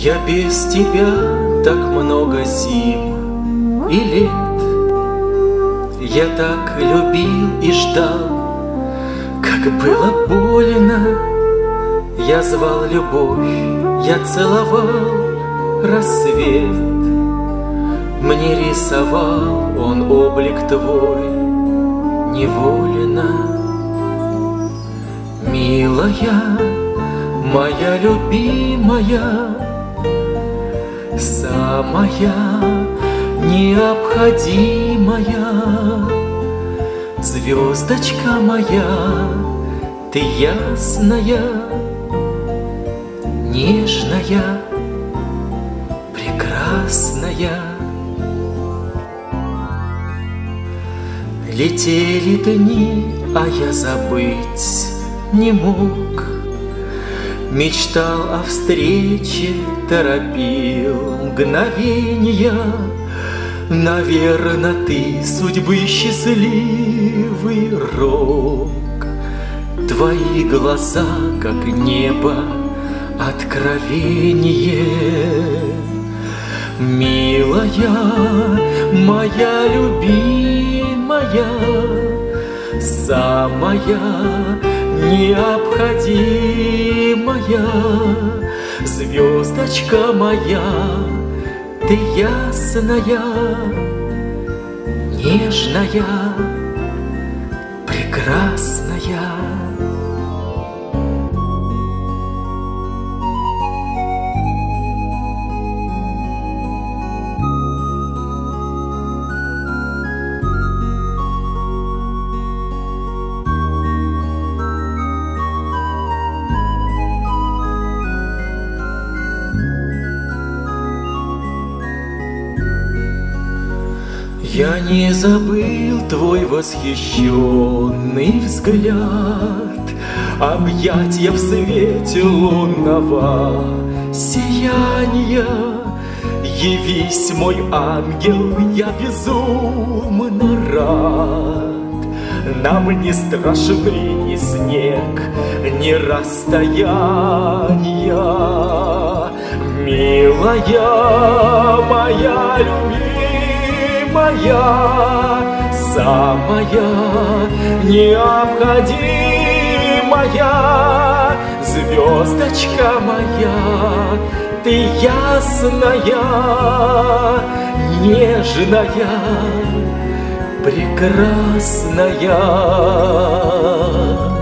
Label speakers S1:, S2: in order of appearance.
S1: Я без тебя так много зим и лет. Я так любил и ждал, как было больно. Я звал любовь, я целовал рассвет. Мне рисовал он облик твой невольно. Милая, моя любимая, самая необходимая, звездочка моя, ты ясная, нежная, прекрасная. Летели дни, а я забыть не мог. Мечтал о встрече, торопил мгновенья. Наверно, ты судьбы счастливый рок. Твои глаза, как небо, откровение. Милая, моя любимая, самая необходимая, звездочка моя, ты ясная, нежная, прекрасная. Я не забыл твой восхищенный взгляд, объятья в свете лунного сияния. Явись, мой ангел, я безумно рад. Нам не страшны ни снег, ни расстояния. Милая, моя любимая, моя, самая необходимая, звездочка моя, ты ясная, нежная, прекрасная.